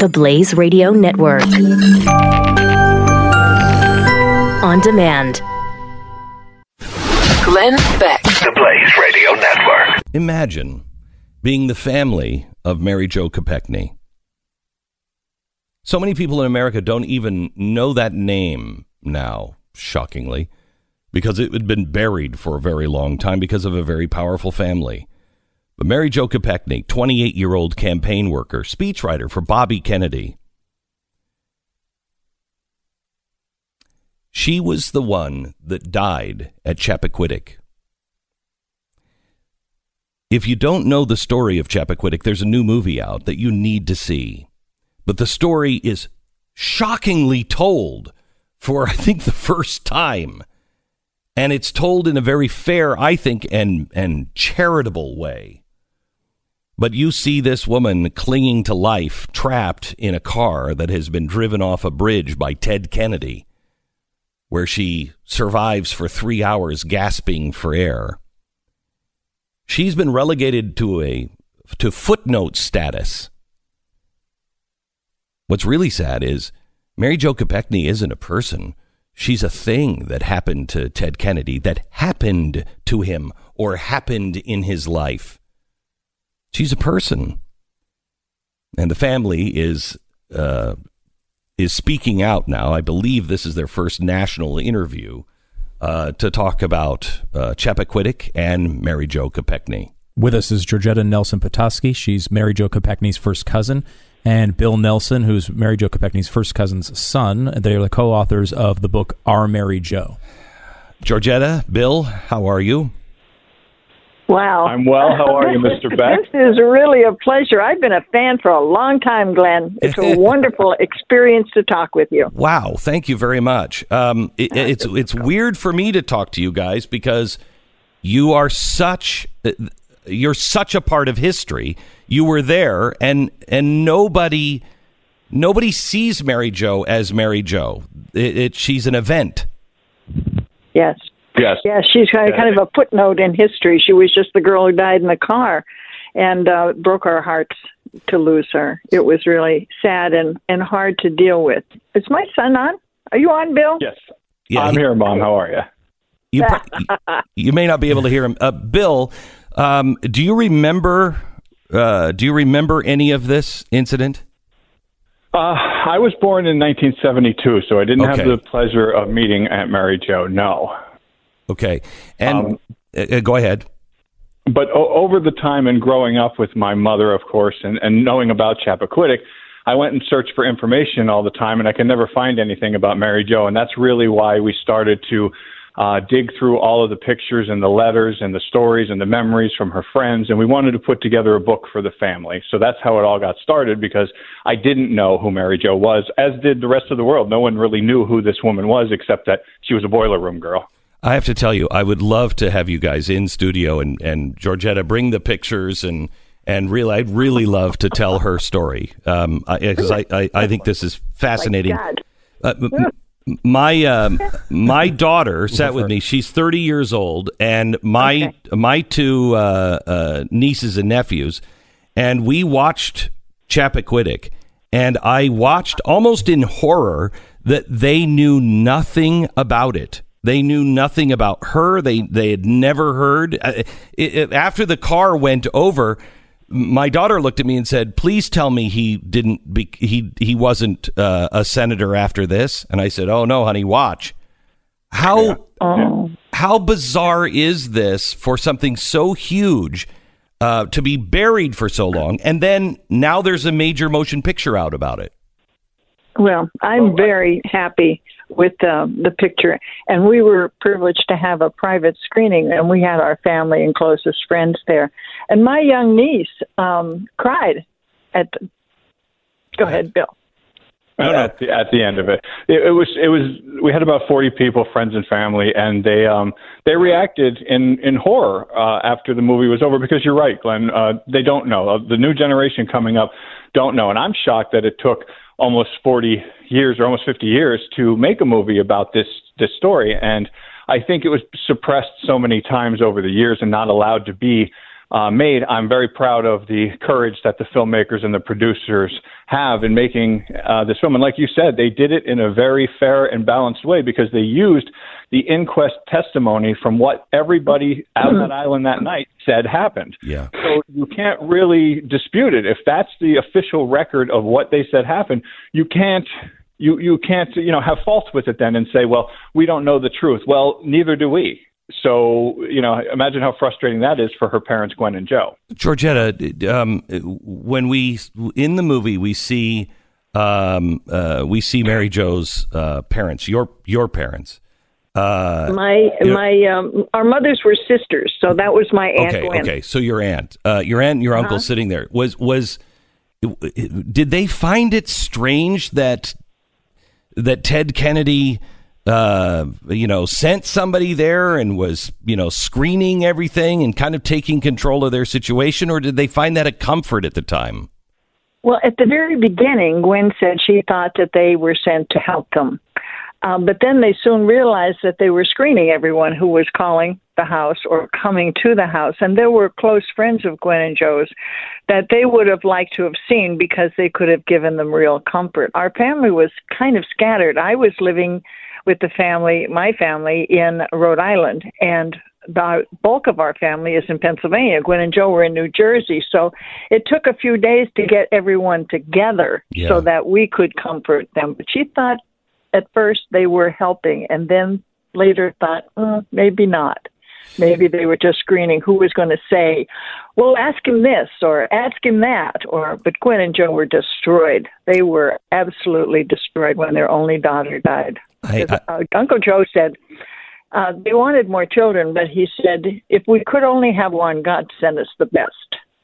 The Blaze Radio Network. On demand. Glenn Beck. The Blaze Radio Network. Imagine being the family of Mary Jo Kopechne. So many people in America don't even know that name now, shockingly, because it had been buried for a very long time because of a very powerful family. But Mary Jo Kopechne, 28-year-old campaign worker, speechwriter for Bobby Kennedy. She was the one that died at Chappaquiddick. If you don't know the story of Chappaquiddick, there's a new movie out that you need to see. But the story is shockingly told for, I think, the first time. And it's told in a very fair, I think, and charitable way. But you see this woman clinging to life, trapped in a car that has been driven off a bridge by Ted Kennedy, where she survives for 3 hours gasping for air. She's been relegated to footnote status. What's really sad is Mary Jo Kopechne isn't a person. She's a thing that happened to Ted Kennedy, that happened to him or happened in his life. She's a person. And the family is speaking out now. I believe this is their first national interview to talk about Chappaquiddick and Mary Jo Kopechne. With us is Georgetta Nelson Petoskey. She's Mary Jo Kopechne's first cousin. And Bill Nelson, who's Mary Jo Kopechne's first cousin's son. They are the co-authors of the book Our Mary Jo. Georgetta, Bill, how are you? Wow. I'm well. How are you, Mr. Beck? This is really a pleasure. I've been a fan for a long time, Glenn. It's a wonderful experience to talk with you. Wow. Thank you very much. It's weird for me to talk to you guys because you're such a part of history. You were there, and nobody sees Mary Jo as Mary Jo. She's an event. Yes. Yes. Yeah, she's kind of a footnote in history. She was just the girl who died in the car, and broke our hearts to lose her. It was really sad and hard to deal with. Is my son on? Are you on, Bill? Yes. Yeah, I'm here, Mom. How are you? You may not be able to hear him. Bill, do you remember any of this incident? I was born in 1972, so I didn't have the pleasure of meeting Aunt Mary Jo. No. Okay. And go ahead. But over the time and growing up with my mother, of course, and knowing about Chappaquiddick, I went and searched for information all the time, and I could never find anything about Mary Jo. And that's really why we started to dig through all of the pictures and the letters and the stories and the memories from her friends. And we wanted to put together a book for the family. So that's how it all got started, because I didn't know who Mary Jo was, as did the rest of the world. No one really knew who this woman was, except that she was a boiler room girl. I have to tell you, I would love to have you guys in studio and Georgetta bring the pictures and really, I'd really love to tell her story. Because I think this is fascinating. My daughter sat with me. She's 30 years old, and my two nieces and nephews, and we watched Chappaquiddick, and I watched almost in horror that they knew nothing about it. They knew nothing about her. They had never heard. After the car went over, my daughter looked at me and said, "Please tell me he wasn't a senator after this." And I said, "Oh no, honey, watch." How bizarre is this for something so huge to be buried for so long, and then now there's a major motion picture out about it? Well, I'm very happy with the picture, and we were privileged to have a private screening, and we had our family and closest friends there. And my young niece cried Go ahead, Bill. At the end of it, it was. We had about 40 people, friends and family, and they reacted in horror after the movie was over. Because you're right, Glenn. They don't know. The new generation coming up don't know, and I'm shocked that it took almost 40 years or almost 50 years to make a movie about this story. And I think it was suppressed so many times over the years and not allowed to be made, I'm very proud of the courage that the filmmakers and the producers have in making this film. And like you said, they did it in a very fair and balanced way because they used the inquest testimony from what everybody on that island that night said happened. Yeah. So you can't really dispute it. If that's the official record of what they said happened, you can't have faults with it then and say, well, we don't know the truth. Well, neither do we. So, imagine how frustrating that is for her parents, Gwen and Joe. Georgetta, when in the movie we see Mary Jo's parents, your parents. Our mothers were sisters, so that was my aunt Gwen. Okay, so your aunt and your uncle sitting there did they find it strange that Ted Kennedy sent somebody there and was, screening everything and kind of taking control of their situation, or did they find that a comfort at the time? Well, at the very beginning, Gwen said she thought that they were sent to help them. But then they soon realized that they were screening everyone who was calling the house or coming to the house. And there were close friends of Gwen and Joe's that they would have liked to have seen because they could have given them real comfort. Our family was kind of scattered. I was living with my family in Rhode Island, and the bulk of our family is in Pennsylvania. Gwen and Joe were in New Jersey. So it took a few days to get everyone together so that we could comfort them. But she thought at first they were helping, and then later thought, maybe not. Maybe they were just screening who was going to say, well, ask him this or ask him that. But Gwen and Joe were destroyed. They were absolutely destroyed when their only daughter died. Uncle Joe said they wanted more children, but he said, if we could only have one, God send us the best.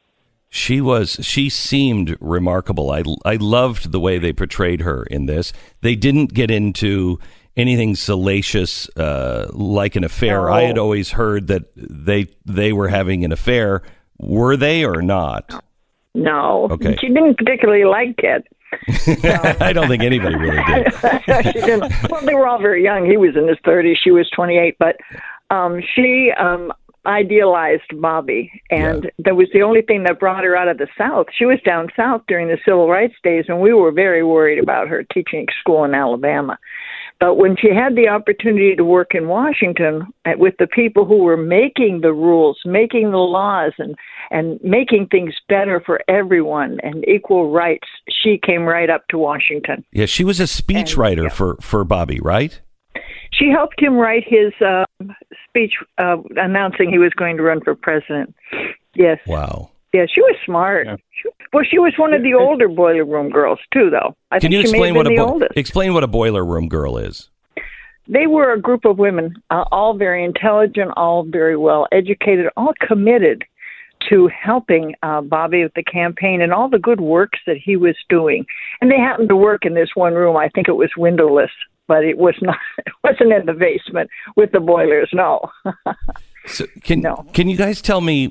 She seemed remarkable. I loved the way they portrayed her in this. They didn't get into anything salacious like an affair. No. I had always heard that they were having an affair. Were they or not? No. Okay. She didn't particularly like it. I don't think anybody really did. She didn't. Well, they were all very young. He was in his 30s. She was 28. But she idealized Bobby, and that was the only thing that brought her out of the South. She was down south during the civil rights days, and we were very worried about her teaching school in Alabama. But when she had the opportunity to work in Washington with the people who were making the rules, making the laws, and making things better for everyone and equal rights, she came right up to Washington. Yeah, she was a speechwriter for Bobby, right? She helped him write his speech announcing he was going to run for president. Yes. Wow. Yeah, she was smart. Yeah. She was one of the older Boiler Room girls, too, though. Can you explain what a Boiler Room girl is? They were a group of women, all very intelligent, all very well educated, all committed to helping Bobby with the campaign and all the good works that he was doing. And they happened to work in this one room. I think it was windowless, but it was not. It wasn't in the basement with the boilers. No. So can you guys tell me?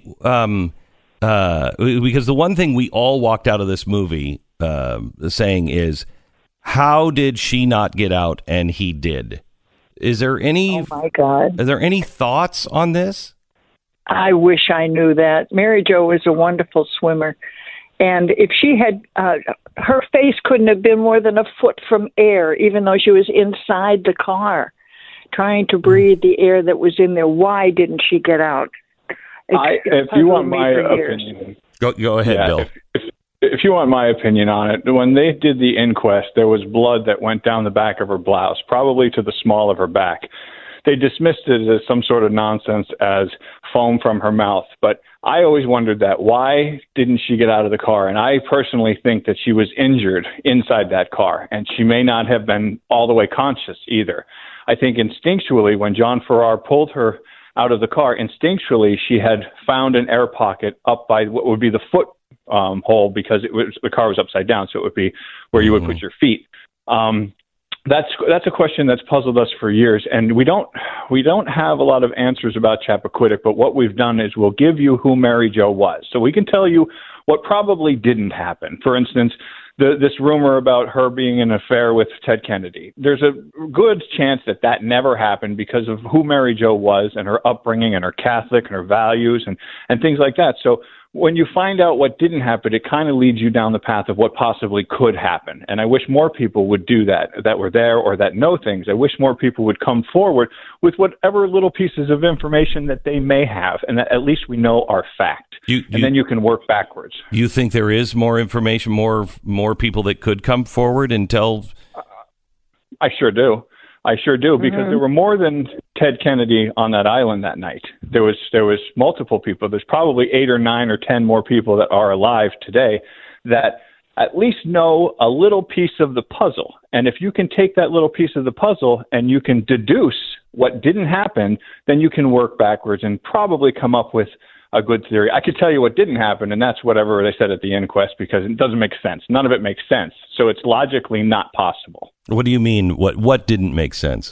Because the one thing we all walked out of this movie saying is, how did she not get out and he did? Is there any? Oh my God! Are there any thoughts on this? I wish I knew that. Mary Jo was a wonderful swimmer. And if she had, her face couldn't have been more than a foot from air, even though she was inside the car trying to breathe the air that was in there. Why didn't she get out? If you want my opinion. Go ahead, Bill. If you want my opinion on it, when they did the inquest, there was blood that went down the back of her blouse, probably to the small of her back. They dismissed it as some sort of nonsense, as foam from her mouth. But I always wondered that. Why didn't she get out of the car? And I personally think that she was injured inside that car, and she may not have been all the way conscious either. I think instinctually, when John Farrar pulled her out of the car, instinctually she had found an air pocket up by what would be the foot hole, because the car was upside down, so it would be where you would put your feet. That's a question that's puzzled us for years, and we don't have a lot of answers about Chappaquiddick. But what we've done is we'll give you who Mary Jo was, so we can tell you what probably didn't happen. For instance, this rumor about her being in an affair with Ted Kennedy. There's a good chance that that never happened because of who Mary Jo was and her upbringing and her Catholic and her values and things like that. So when you find out what didn't happen, it kind of leads you down the path of what possibly could happen. And I wish more people would do that were there or that know things. I wish more people would come forward with whatever little pieces of information that they may have, and that at least we know are fact. And then you can work backwards. You think there is more information, more people that could come forward and tell? I sure do. Because there were more than Ted Kennedy on that island that night. There was multiple people. There's probably 8 or 9 or 10 more people that are alive today that at least know a little piece of the puzzle. And if you can take that little piece of the puzzle and you can deduce what didn't happen, then you can work backwards and probably come up with a good theory. I could tell you what didn't happen, and that's whatever they said at the inquest, because it doesn't make sense. None of it makes sense. So it's logically not possible. What do you mean? What didn't make sense?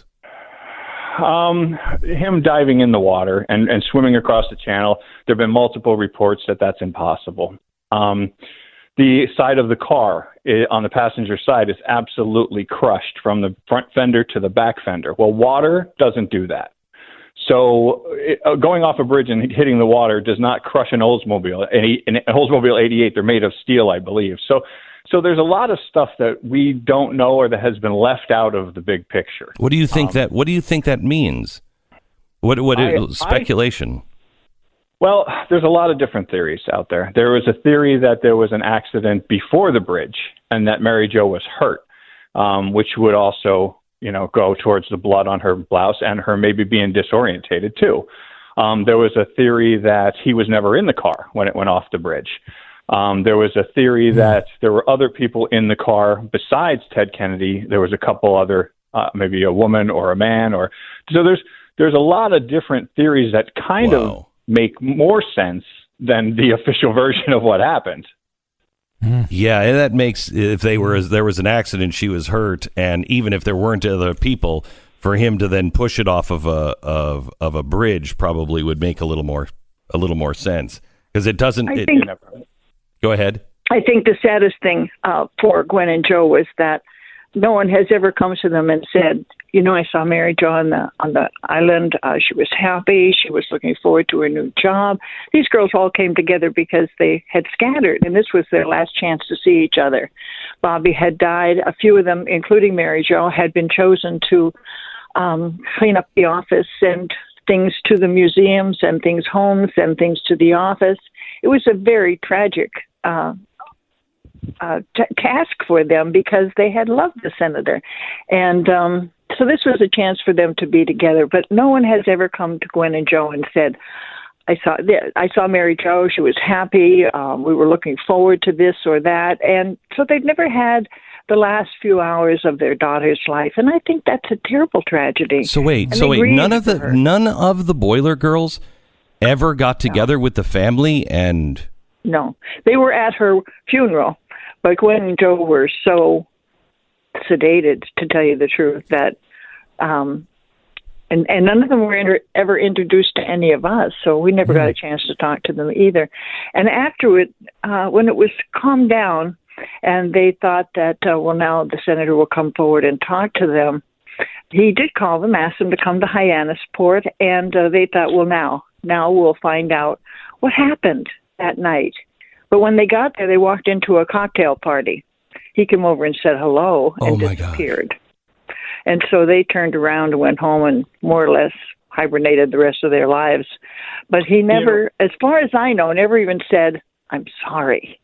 Him diving in the water and swimming across the channel. There have been multiple reports that that's impossible. The side of the car on the passenger side is absolutely crushed from the front fender to the back fender. Well, water doesn't do that. So going off a bridge and hitting the water does not crush an Oldsmobile. An Oldsmobile 88, they're made of steel, I believe. So there's a lot of stuff that we don't know or that has been left out of the big picture. What do you think that means? What speculation? Well, there's a lot of different theories out there. There was a theory that there was an accident before the bridge and that Mary Jo was hurt, which would also go towards the blood on her blouse and her maybe being disorientated too. There was a theory that he was never in the car when it went off the bridge. There was a theory that there were other people in the car besides Ted Kennedy. There was a couple other, maybe a woman or a man, so there's a lot of different theories that kind of make more sense than the official version of what happened. Yeah, and that makes, if there was an accident, she was hurt, and even if there weren't other people, for him to then push it off of a bridge probably would make a little more sense, because it doesn't. Go ahead. I think the saddest thing for Gwen and Joe was that no one has ever come to them and said, I saw Mary Jo on the island. She was happy. She was looking forward to a new job. These girls all came together because they had scattered, and this was their last chance to see each other. Bobby had died. A few of them, including Mary Jo, had been chosen to clean up the office, send things to the museums, send things home, send things to the office. It was a very tragic task for them because they had loved the senator. And so this was a chance for them to be together. But no one has ever come to Gwen and Joe and said, I saw Mary Jo. She was happy. We were looking forward to this or that. And so they'd never had the last few hours of their daughter's life. And I think that's a terrible tragedy. So wait, none of the Boiler Girls ever got together with the family? And no, they were at her funeral. But Gwen and Joe were so sedated, to tell you the truth, that and none of them were ever introduced to any of us, so we never got a chance to talk to them either. And after it, when it was calmed down, and they thought that, now the senator will come forward and talk to them, he did call them, asked them to come to Hyannisport, and they thought, now we'll find out what happened that night. But when they got there, they walked into a cocktail party. He came over and said hello and disappeared. And so they turned around and went home and more or less hibernated the rest of their lives. But he never, as far as I know, never even said, I'm sorry.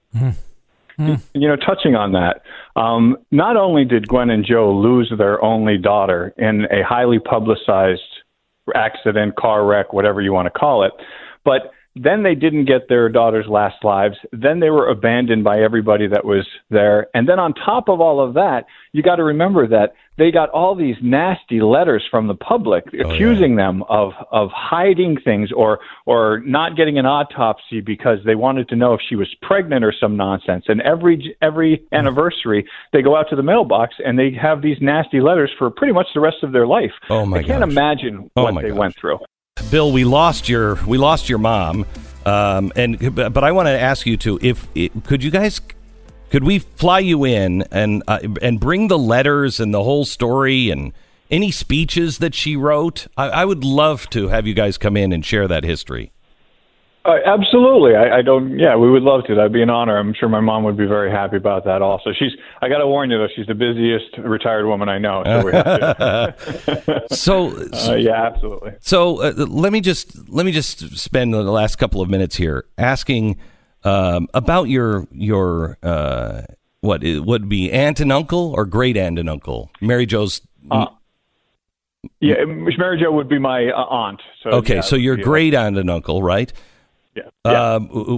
Touching on that, not only did Gwen and Joe lose their only daughter in a highly publicized accident, car wreck, whatever you want to call it, but then they didn't get their daughter's last lives. Then they were abandoned by everybody that was there. And then on top of all of that, you got to remember that they got all these nasty letters from the public accusing them of hiding things or not getting an autopsy because they wanted to know if she was pregnant or some nonsense. And every anniversary, they go out to the mailbox and they have these nasty letters for pretty much the rest of their life. Oh my! I can't imagine what they went through. Bill, we lost your mom, but I want to ask you could you guys Could we fly you in and bring the letters and the whole story and any speeches that she wrote? I would love to have you guys come in and share that history. Absolutely. We would love to. That'd be an honor. I'm sure my mom would be very happy about that also. I got to warn you though, she's the busiest retired woman I know. So we have to. Yeah, absolutely. So let me just spend the last couple of minutes here asking about your what would be aunt and uncle or great aunt and uncle? Mary Jo's. Mary Jo would be my aunt. So, okay, so your great aunt and uncle, right? Yeah.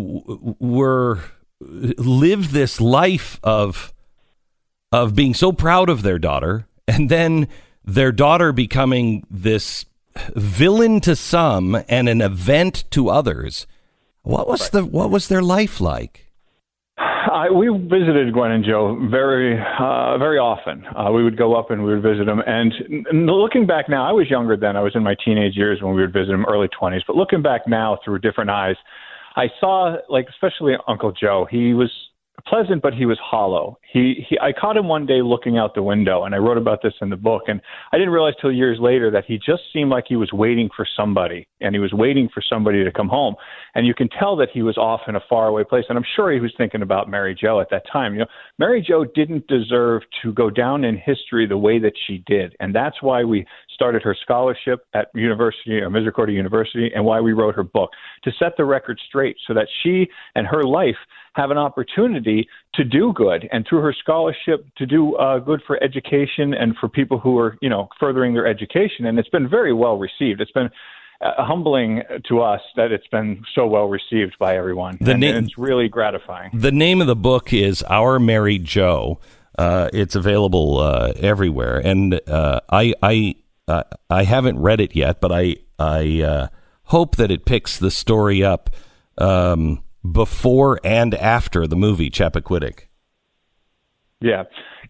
Lived this life of being so proud of their daughter, and then their daughter becoming this villain to some and an event to others. What was their life like? We visited Gwen and Joe very often. We would go up and we would visit them. And looking back now, I was younger then. I was in my teenage years when we would visit them, early 20s. But looking back now through different eyes, I saw, especially Uncle Joe, he was pleasant, but he was hollow. I caught him one day looking out the window, and I wrote about this in the book. And I didn't realize till years later that he just seemed like he was waiting for somebody, and he was waiting for somebody to come home. And you can tell that he was off in a faraway place. And I'm sure he was thinking about Mary Jo at that time. Mary Jo didn't deserve to go down in history the way that she did. And that's why we started her scholarship at Misericordia University, and why we wrote her book, to set the record straight so that she and her life have an opportunity to do good, and through her scholarship to do good for education and for people who are, furthering their education. And it's been very well received. It's been humbling to us that it's been so well received by everyone. And it's really gratifying. The name of the book is Our Mary Jo. It's available everywhere, and I haven't read it yet, but I hope that it picks the story up before and after the movie Chappaquiddick. Yeah.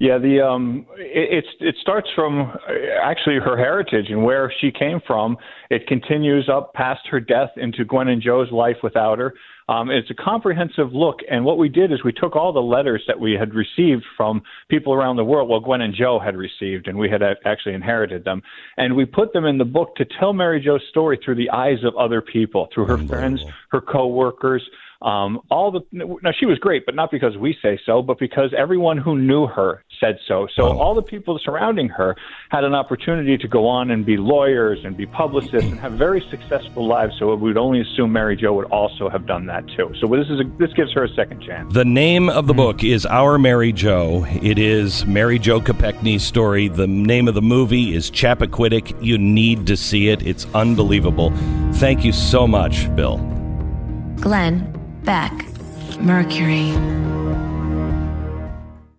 It starts from actually her heritage and where she came from. It continues up past her death into Gwen and Joe's life without her. It's a comprehensive look, and what we did is we took all the letters that we had received from people around the world, Gwen and Joe had received, and we had actually inherited them, and we put them in the book to tell Mary Jo's story through the eyes of other people, through her friends, her co-workers. Now she was great, but not because we say so, but because everyone who knew her said so. So all the people surrounding her had an opportunity to go on and be lawyers and be publicists and have very successful lives. So we'd only assume Mary Jo would also have done that too. So this gives her a second chance. The name of the book is Our Mary Jo. It is Mary Jo Kopechne's story. The name of the movie is Chappaquiddick. You need to see it. It's unbelievable. Thank you so much, Bill. Glenn Beck, Mercury.